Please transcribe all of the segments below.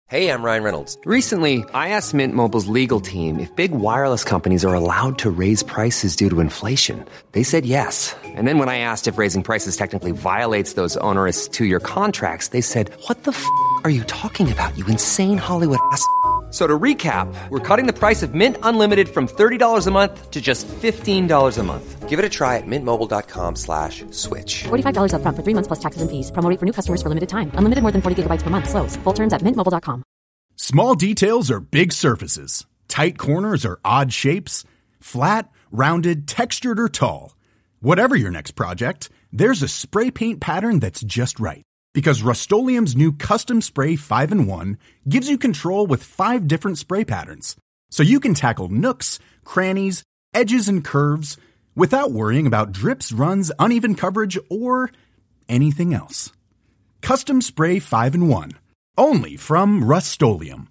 Hey, I'm Ryan Reynolds. Recently, I asked Mint Mobile's legal team if big wireless companies are allowed to raise prices due to inflation. They said yes. And then when I asked if raising prices technically violates those onerous two-year contracts, they said, "What the f*** are you talking about, you insane Hollywood ass?" So to recap, we're cutting the price of Mint Unlimited from $30 a month to just $15 a month. Give it a try at mintmobile.com/switch. $45 up front for 3 months plus taxes and fees. Promo rate for new customers for limited time. Unlimited more than 40 gigabytes per month. Slows full terms at mintmobile.com. Small details are big surfaces. Tight corners are odd shapes. Flat, rounded, textured, or tall. Whatever your next project, there's a spray paint pattern that's just right. Because Rust-Oleum's new Custom Spray 5-in-1 gives you control with 5 different spray patterns. So you can tackle nooks, crannies, edges, and curves without worrying about drips, runs, uneven coverage, or anything else. Custom Spray 5-in-1. Only from Rust-Oleum.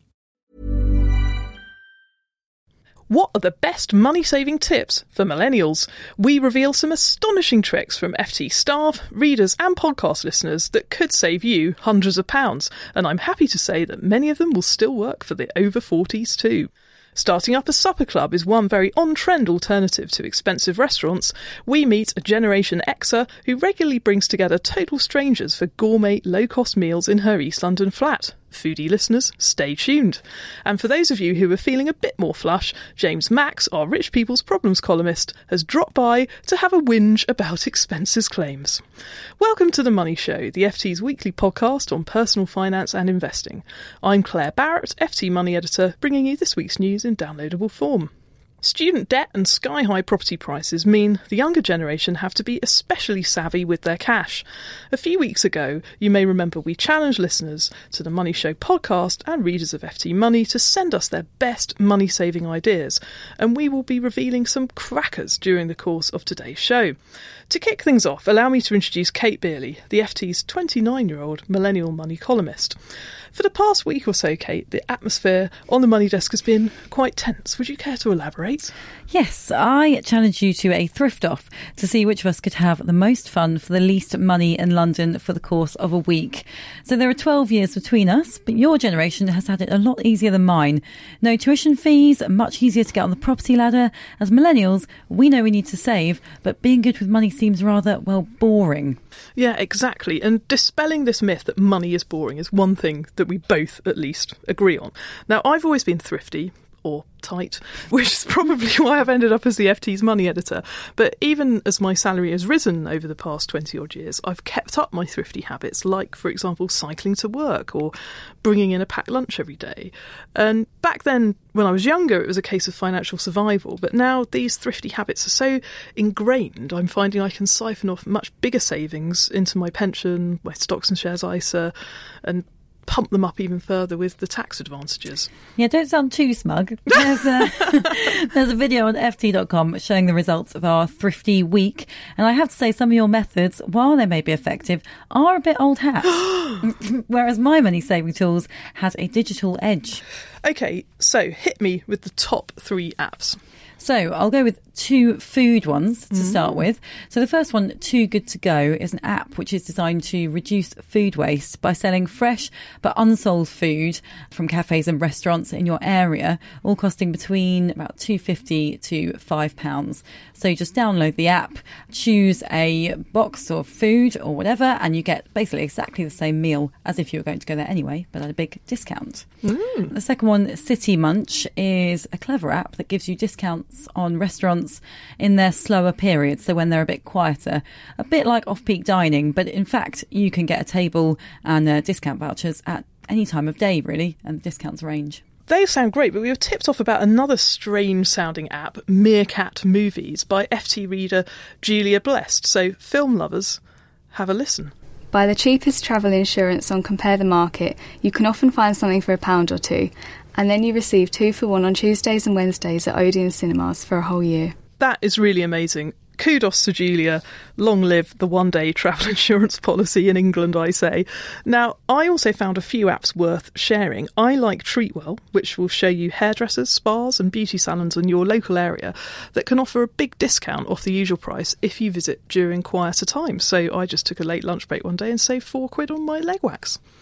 What are the best money-saving tips for millennials? We reveal some astonishing tricks from FT staff, readers and podcast listeners that could save you hundreds of pounds, and I'm happy to say that many of them will still work for the over 40s too. Starting up a supper club is one very on-trend alternative to expensive restaurants. We meet a Generation Xer who regularly brings together total strangers for gourmet, low-cost meals in her East London flat. Foodie listeners, stay tuned. And for those of you who are feeling a bit more flush, James Max, our Rich People's Problems columnist, has dropped by to have a whinge about expenses claims. Welcome to The Money Show, the FT's weekly podcast on personal finance and investing. I'm Claire Barrett, FT Money Editor, bringing you this week's news in downloadable form. Student debt and sky-high property prices mean the younger generation have to be especially savvy with their cash. A few weeks ago, you may remember we challenged listeners to the Money Show podcast and readers of FT Money to send us their best money-saving ideas, and we will be revealing some crackers during the course of today's show. To kick things off, allow me to introduce Kate Beerley, the FT's 29-year-old millennial money columnist. For the past week or so, Kate, the atmosphere on the Money Desk has been quite tense. Would you care to elaborate? Yes, I challenged you to a thrift-off to see which of us could have the most fun for the least money in London for the course of a week. So there are 12 years between us, but your generation has had it a lot easier than mine. No tuition fees, much easier to get on the property ladder. As millennials, we know we need to save, but being good with money seems rather, well, boring. Yeah, exactly. And dispelling this myth that money is boring is one thing that we both, at least, agree on. Now, I've always been thrifty, or tight, which is probably why I've ended up as the FT's money editor. But even as my salary has risen over the past 20 odd years, I've kept up my thrifty habits, like, for example, cycling to work or bringing in a packed lunch every day. And back then, when I was younger, it was a case of financial survival. But now these thrifty habits are so ingrained, I'm finding I can siphon off much bigger savings into my pension, my stocks and shares ISA, and pump them up even further with the tax advantages. Yeah, don't sound too smug. There's a video on ft.com showing the results of our thrifty week. And I have to say, some of your methods, while they may be effective, are a bit old hat. Whereas my money saving tools had a digital edge. OK, so hit me with the top 3 apps. So I'll go with 2 food ones to start with. So the first one, Too Good To Go, is an app which is designed to reduce food waste by selling fresh but unsold food from cafes and restaurants in your area, all costing between about £2.50 to £5. So you just download the app, choose a box of food or whatever, and you get basically exactly the same meal as if you were going to go there anyway, but at a big discount. The second one, City Munch, is a clever app that gives you discounts on restaurants in their slower periods, so when they're a bit quieter, a bit like off-peak dining, but in fact you can get a table and discount vouchers at any time of day really, and the discounts range. They sound great, but we were tipped off about another strange-sounding app, Meerkat Movies, by FT reader Julia Blest. So, film lovers, have a listen. Buy the cheapest travel insurance on Compare the Market. You can often find something for £1 or £2, and then you receive 2 for 1 on Tuesdays and Wednesdays at Odeon Cinemas for a whole year. That is really amazing. Kudos to Julia. Long live the one-day travel insurance policy in England, I say. Now, I also found a few apps worth sharing. I like Treatwell, which will show you hairdressers, spas and beauty salons in your local area that can offer a big discount off the usual price if you visit during quieter times. So I just took a late lunch break one day and saved £4 on my leg wax.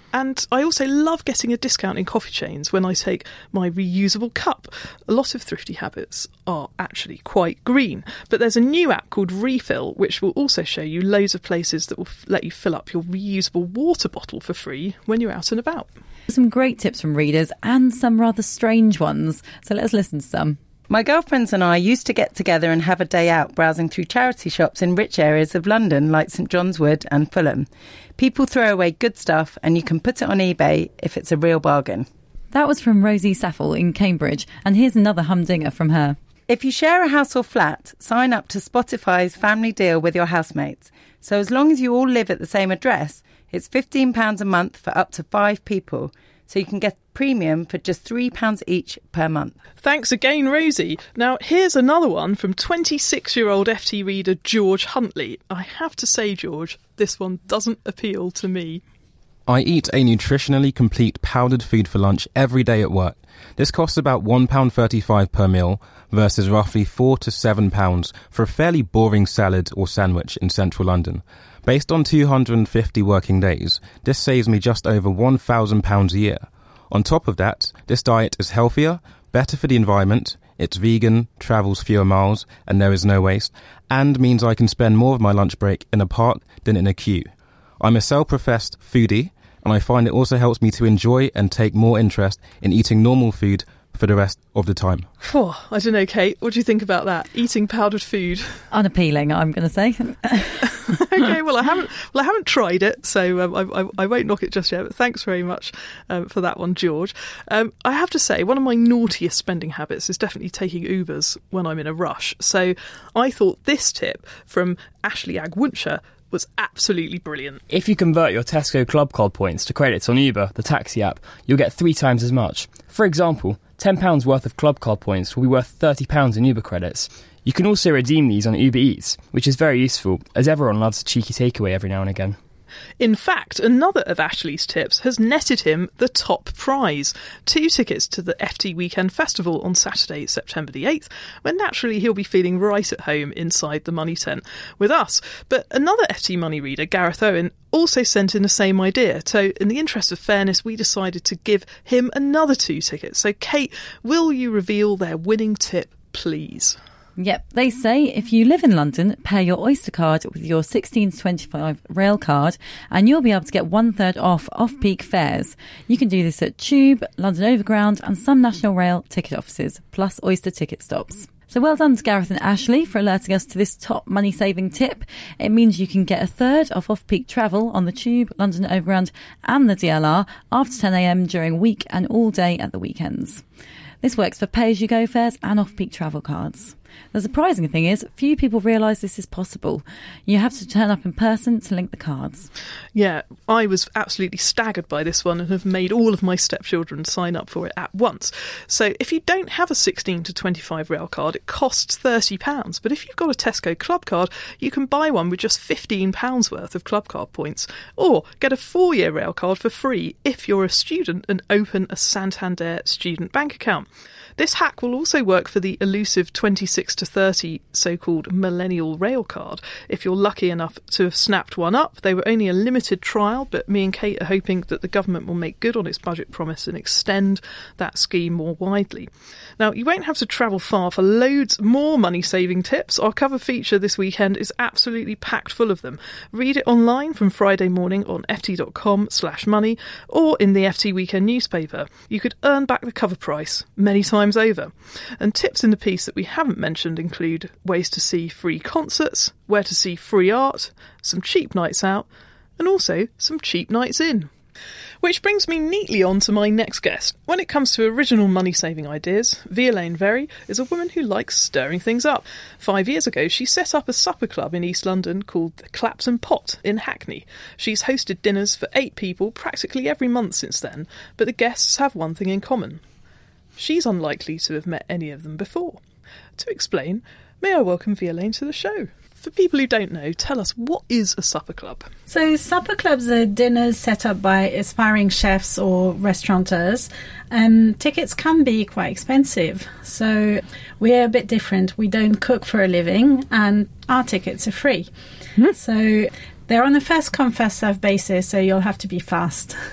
And I also love getting a discount in coffee chains when I take my reusable cup. A lot of thrifty habits are actually quite green, but there's a new app called Refill which will also show you loads of places that will let you fill up your reusable water bottle for free when you're out and about. Some great tips from readers and some rather strange ones, so let's listen to some. My girlfriends and I used to get together and have a day out browsing through charity shops in rich areas of London like St John's Wood and Fulham. People throw away good stuff and you can put it on eBay if it's a real bargain. That was from Rosie Saffel in Cambridge, and here's another humdinger from her. If you share a house or flat, sign up to Spotify's family deal with your housemates. So as long as you all live at the same address, it's £15 a month for up to 5 people. So you can get premium for just £3 each per month. Thanks again, Rosie. Now, here's another one from 26-year-old FT reader George Huntley. I have to say, George, this one doesn't appeal to me. I eat a nutritionally complete powdered food for lunch every day at work. This costs about £1.35 per meal versus roughly £4 to £7 for a fairly boring salad or sandwich in central London. Based on 250 working days, this saves me just over £1,000 a year. On top of that, this diet is healthier, better for the environment, it's vegan, travels fewer miles, and there is no waste, and means I can spend more of my lunch break in a park than in a queue. I'm a self-professed foodie, and I find it also helps me to enjoy and take more interest in eating normal food for the rest of the time. Oh, I don't know, Kate. What do you think about that? Eating powdered food? Unappealing, I'm going to say. Okay, well, I haven't tried it, so I won't knock it just yet. But thanks very much for that one, George. I have to say, one of my naughtiest spending habits is definitely taking Ubers when I'm in a rush. So I thought this tip from Ashley Agwuncher was absolutely brilliant. If you convert your Tesco Club Card points to credits on Uber, the taxi app, you'll get 3 times as much. For example, £10 worth of Club Card points will be worth £30 in Uber credits. You can also redeem these on Uber Eats, which is very useful, as everyone loves a cheeky takeaway every now and again. In fact, another of Ashley's tips has netted him the top prize, 2 tickets to the FT Weekend Festival on Saturday, September the 8th, when naturally he'll be feeling right at home inside the money tent with us. But another FT Money reader, Gareth Owen, also sent in the same idea. So in the interest of fairness, we decided to give him another 2 tickets. So Kate, will you reveal their winning tip, please? Yep, they say if you live in London, pair your Oyster card with your 16 to 25 rail card and you'll be able to get 1/3 off off-peak fares. You can do this at Tube, London Overground and some National Rail ticket offices, plus Oyster ticket stops. So well done to Gareth and Ashley for alerting us to this top money-saving tip. It means you can get 1/3 off off-peak travel on the Tube, London Overground and the DLR after 10 a.m. during week and all day at the weekends. This works for pay-as-you-go fares and off-peak travel cards. The surprising thing is, few people realise this is possible. You have to turn up in person to link the cards. Yeah, I was absolutely staggered by this one and have made all of my stepchildren sign up for it at once. So if you don't have a 16 to 25 rail card, it costs £30. But if you've got a Tesco Club Card, you can buy one with just £15 worth of Club Card points. Or get a 4-year rail card for free if you're a student and open a Santander student bank account. This hack will also work for the elusive 26 to 30 so-called millennial rail card. If you're lucky enough to have snapped one up, they were only a limited trial, but me and Kate are hoping that the government will make good on its budget promise and extend that scheme more widely. Now, you won't have to travel far for loads more money-saving tips. Our cover feature this weekend is absolutely packed full of them. Read it online from Friday morning on ft.com/money or in the FT Weekend newspaper. You could earn back the cover price many times over. And tips in the piece that we haven't mentioned include ways to see free concerts, where to see free art, some cheap nights out, and also some cheap nights in. Which brings me neatly on to my next guest. When it comes to original money-saving ideas, Violaine Very is a woman who likes stirring things up. 5 years ago, she set up a supper club in East London called the Clapton Pot in Hackney. She's hosted dinners for 8 people practically every month since then, but the guests have one thing in common. She's unlikely to have met any of them before. To explain, may I welcome Violaine to the show. For people who don't know, tell us, what is a supper club? So supper clubs are dinners set up by aspiring chefs or restaurateurs, and tickets can be quite expensive. So we're a bit different. We don't cook for a living and our tickets are free. So they're on a first come, first serve basis, so you'll have to be fast.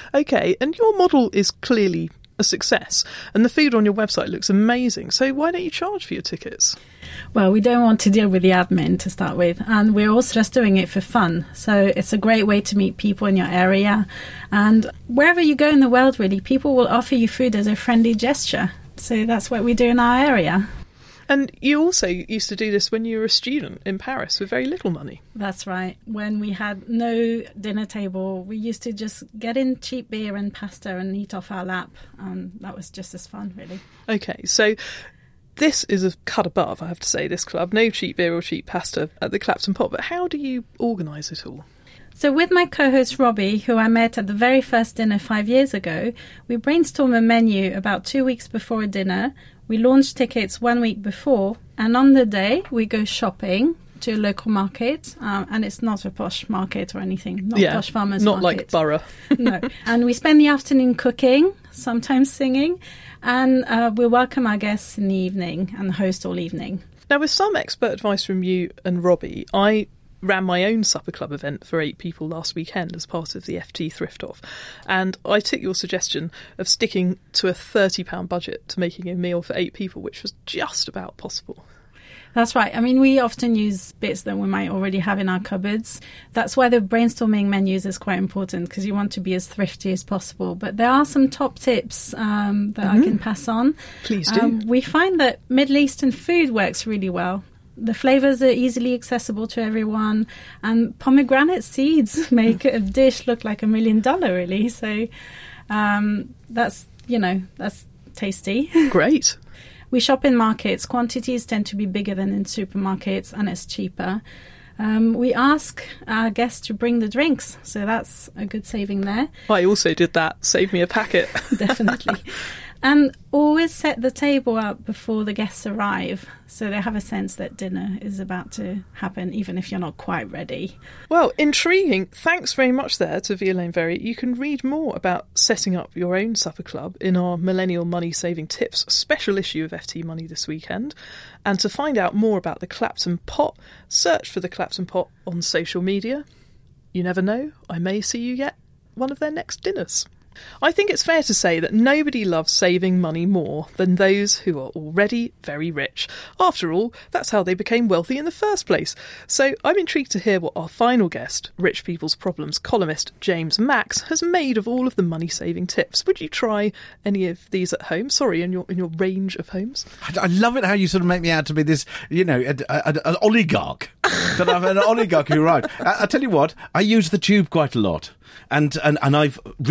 Okay, and your model is clearly a success, and the food on your website looks amazing. So why don't you charge for your tickets? Well, we don't want to deal with the admin to start with, and we're also just doing it for fun. So it's a great way to meet people in your area, and wherever you go in the world, really, people will offer you food as a friendly gesture. So that's what we do in our area. And you also used to do this when you were a student in Paris with very little money. That's right. When we had no dinner table, we used to just get in cheap beer and pasta and eat off our lap. That was just as fun, really. Okay, so this is a cut above, I have to say, this club. No cheap beer or cheap pasta at the Clapton Pot. But how do you organise it all? So with my co-host Robbie, who I met at the very first dinner 5 years ago, we brainstorm a menu about 2 weeks before a dinner. We launch tickets 1 week before, and on the day we go shopping to a local market, and it's not a posh market or anything, not posh farmers not market. Like Borough. No. And we spend the afternoon cooking, sometimes singing, and we welcome our guests in the evening and host all evening. Now, with some expert advice from you and Robbie, I ran my own supper club event for 8 people last weekend as part of the FT Thrift Off, and I took your suggestion of sticking to a £30 budget to making a meal for 8 people, which was just about possible. That's right. I mean, we often use bits that we might already have in our cupboards. That's why the brainstorming menus is quite important, because you want to be as thrifty as possible. But there are some top tips that I can pass on. Please do. We find that Middle Eastern food works really well. The flavours are easily accessible to everyone, and pomegranate seeds make a dish look like $1 million, really. So that's tasty. Great. We shop in markets. Quantities tend to be bigger than in supermarkets, and it's cheaper. We ask our guests to bring the drinks, so that's a good saving there. I also did that. Save me a packet. Definitely. And always set the table up before the guests arrive, so they have a sense that dinner is about to happen, even if you're not quite ready. Well, intriguing. Thanks very much there to Violaine Very. You can read more about setting up your own supper club in our Millennial Money Saving Tips special issue of FT Money this weekend. And to find out more about the Clapton Pot, search for the Clapton Pot on social media. You never know, I may see you get one of their next dinners. I think it's fair to say that nobody loves saving money more than those who are already very rich. After all, that's how they became wealthy in the first place. So I'm intrigued to hear what our final guest, Rich People's Problems columnist James Max, has made of all of the money-saving tips. Would you try any of these at home? Sorry, in your range of homes? I love it how you sort of make me out to be this, an oligarch. That I'm an oligarch who arrived. I tell you what, I use the tube quite a lot. And I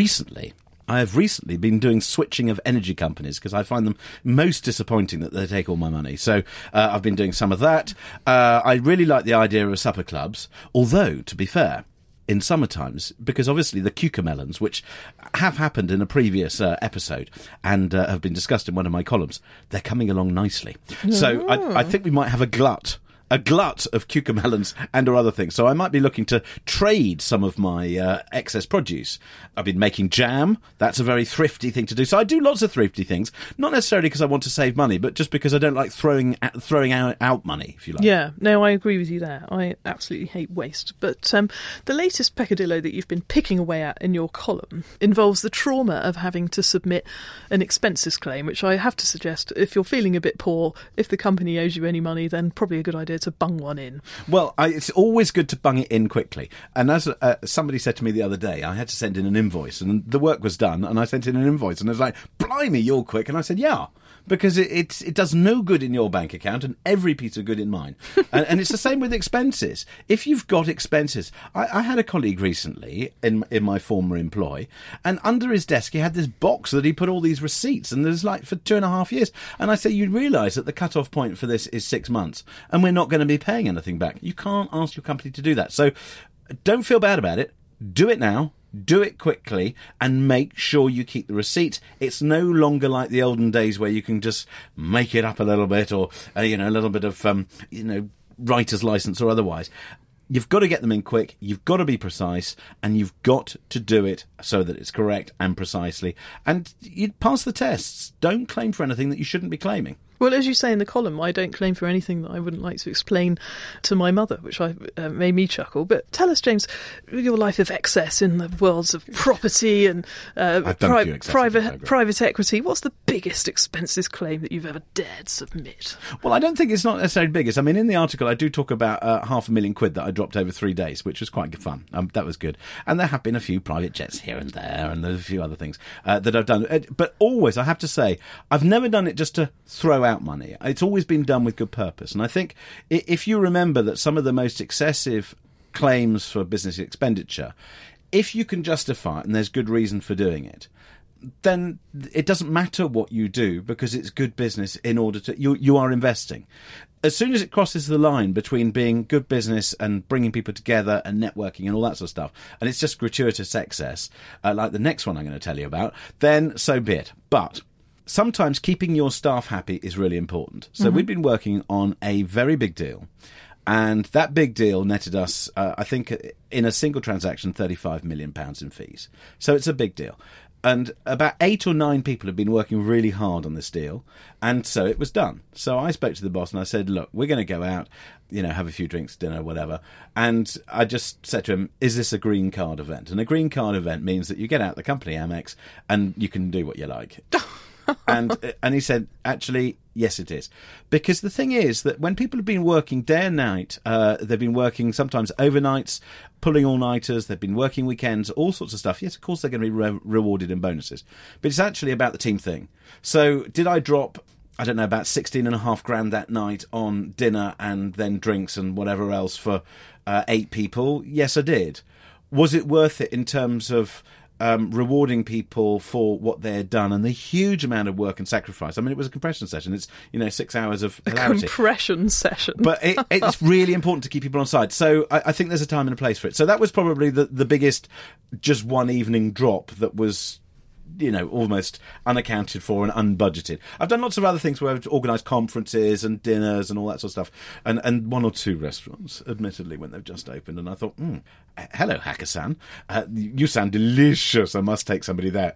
have recently been doing switching of energy companies because I find them most disappointing that they take all my money. So I've been doing some of that. I really like the idea of supper clubs, although, to be fair, in summertimes, because obviously the cucamelons, which have happened in a previous episode and have been discussed in one of my columns, they're coming along nicely. So I think we might have a glut of cucamelons and or other things. So I might be looking to trade some of my excess produce. I've been making jam. That's a very thrifty thing to do. So I do lots of thrifty things, not necessarily because I want to save money, but just because I don't like throwing out money, if you like. Yeah, no, I agree with you there. I absolutely hate waste. But the latest peccadillo that you've been picking away at in your column involves the trauma of having to submit an expenses claim, which I have to suggest, if you're feeling a bit poor, if the company owes you any money, then probably a good idea to bung one in. Well, it's always good to bung it in quickly. And as somebody said to me the other day, I had to send in an invoice, and the work was done, and I sent in an invoice, and it was like, blimey, you're quick. And I said, yeah, because it does no good in your bank account and every piece of good in mine. and it's the same with expenses. If you've got expenses, I had a colleague recently in my former employ, and under his desk he had this box that he put all these receipts, and there's like for 2.5 years. And I say, you realise that the cut-off point for this is 6 months, and we're not going to be paying anything back. You can't ask your company to do that. So don't feel bad about it. Do it now. Do it quickly and make sure you keep the receipt. It's no longer like the olden days where you can just make it up a little bit or, a little bit of, writer's license or otherwise. You've got to get them in quick. You've got to be precise, and you've got to do it so that it's correct and precisely. And you pass the tests. Don't claim for anything that you shouldn't be claiming. Well, as you say in the column, I don't claim for anything that I wouldn't like to explain to my mother, which made me chuckle. But tell us, James, your life of excess in the worlds of property and private equity. What's the biggest expenses claim that you've ever dared submit? Well, I don't think it's not necessarily biggest. I mean, in the article, I do talk about £500,000 that I dropped over 3 days, which was quite fun. That was good. And there have been a few private jets here and there, and there's a few other things that I've done. But always, I have to say, I've never done it just to throw out money. It's always been done with good purpose. And I think if you remember that some of the most excessive claims for business expenditure, if you can justify it and there's good reason for doing it, then it doesn't matter what you do because it's good business in order to... You are investing. As soon as it crosses the line between being good business and bringing people together and networking and all that sort of stuff, and it's just gratuitous excess, like the next one I'm going to tell you about, then so be it. But sometimes keeping your staff happy is really important. So we've been working on a very big deal, and that big deal netted us, I think, in a single transaction, £35 million in fees. So it's a big deal. And about 8 or 9 people have been working really hard on this deal, and so it was done. So I spoke to the boss and I said, look, we're going to go out, have a few drinks, dinner, whatever. And I just said to him, is this a green card event? And a green card event means that you get out the company Amex and you can do what you like. And he said, actually, yes, it is. Because the thing is that when people have been working day and night, they've been working sometimes overnights, pulling all-nighters, they've been working weekends, all sorts of stuff. Yes, of course, they're going to be rewarded in bonuses. But it's actually about the team thing. So did I drop, I don't know, about $16,500 that night on dinner and then drinks and whatever else for 8 people? Yes, I did. Was it worth it in terms of... rewarding people for what they had done and the huge amount of work and sacrifice? I mean, it was a compression session. It's 6 hours of hilarity. A compression session. But it's really important to keep people on side. So I think there's a time and a place for it. So that was probably the biggest just one evening drop that was... almost unaccounted for and unbudgeted. I've done lots of other things where I've organised conferences and dinners and all that sort of stuff. And 1 or 2 restaurants, admittedly, when they've just opened. And I thought, hello, Hacker-san. You sound delicious. I must take somebody there.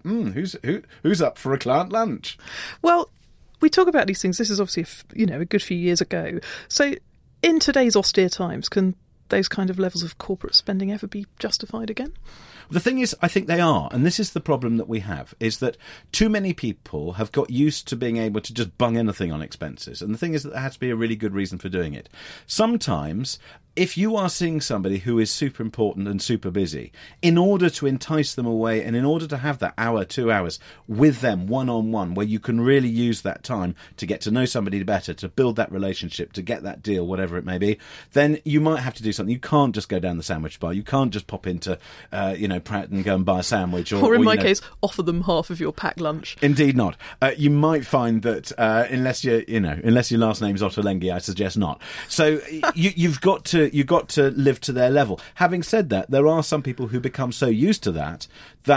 Who's up for a client lunch? Well, we talk about these things. This is obviously, a good few years ago. So in today's austere times, can those kind of levels of corporate spending ever be justified again? The thing is, I think they are, and this is the problem that we have, is that too many people have got used to being able to just bung anything on expenses. And the thing is that there has to be a really good reason for doing it. Sometimes, if you are seeing somebody who is super important and super busy, in order to entice them away and in order to have that hour, 2 hours with them one-on-one, where you can really use that time to get to know somebody better, to build that relationship, to get that deal, whatever it may be, then you might have to do something. You can't just go down the sandwich bar. You can't just pop into, Pratt and go and buy a sandwich. Or in my case, offer them half of your packed lunch. Indeed not. You might find that unless your last name is Ottolenghi, I suggest not. So you've got to live to their level. Having said that, there are some people who become so used to that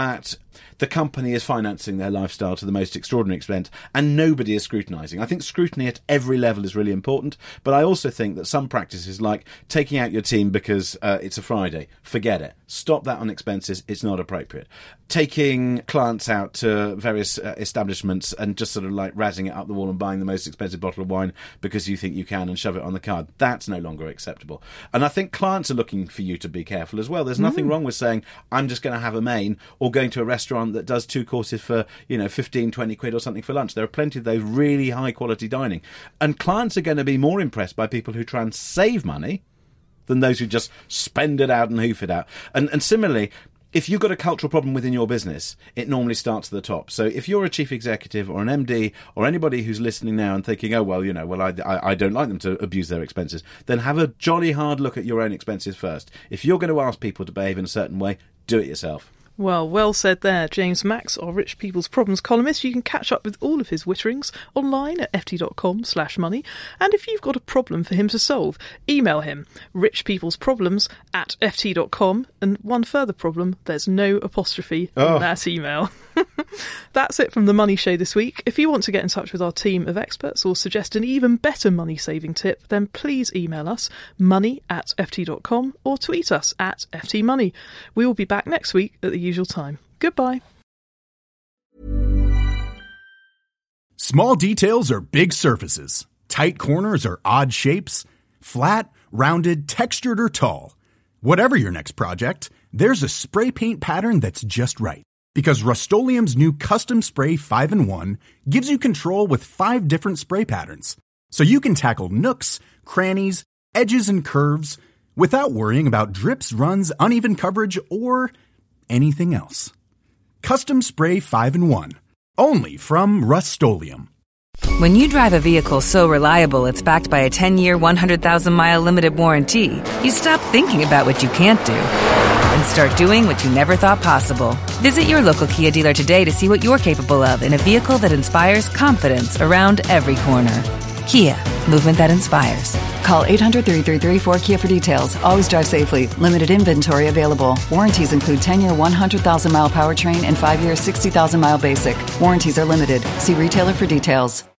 the company is financing their lifestyle to the most extraordinary extent and nobody is scrutinising. I think scrutiny at every level is really important, but I also think that some practices like taking out your team because it's a Friday, forget it. Stop that on expenses. It's not appropriate. Taking clients out to various establishments and just sort of like razzing it up the wall and buying the most expensive bottle of wine because you think you can and shove it on the card, that's no longer acceptable. And I think clients are looking for you to be careful as well. There's nothing wrong with saying, I'm just going to have a main, or going to a restaurant that does 2 courses for 15, 20 quid or something for lunch. There are plenty of those really high quality dining, and clients are going to be more impressed by people who try and save money than those who just spend it out and hoof it out. And similarly, if you've got a cultural problem within your business, it normally starts at the top. So if you're a chief executive or an MD or anybody who's listening now and thinking, I don't like them to abuse their expenses, then have a jolly hard look at your own expenses first. If you're going to ask people to behave in a certain way, do it yourself. Well said there. James Max, our Rich People's Problems columnist. You can catch up with all of his witterings online at ft.com/money. And if you've got a problem for him to solve, email him, richpeoplesproblems@ft.com. And one further problem, there's no apostrophe in that email. That's it from The Money Show this week. If you want to get in touch with our team of experts or suggest an even better money-saving tip, then please email us, money@ft.com, or tweet us at ftmoney. We will be back next week at the usual time. Goodbye. Small details are big surfaces. Tight corners are odd shapes. Flat, rounded, textured, or tall. Whatever your next project, there's a spray paint pattern that's just right. Because Rust-Oleum's new Custom Spray 5-in-1 gives you control with 5 different spray patterns. So you can tackle nooks, crannies, edges, and curves without worrying about drips, runs, uneven coverage, or anything else. Custom Spray 5-in-1. Only from Rust-Oleum. When you drive a vehicle so reliable it's backed by a 10-year, 100,000-mile limited warranty, you stop thinking about what you can't do and start doing what you never thought possible. Visit your local Kia dealer today to see what you're capable of in a vehicle that inspires confidence around every corner. Kia, movement that inspires. Call 800-333-4KIA for details. Always drive safely. Limited inventory available. Warranties include 10-year 100,000-mile powertrain and 5-year 60,000-mile basic. Warranties are limited. See retailer for details.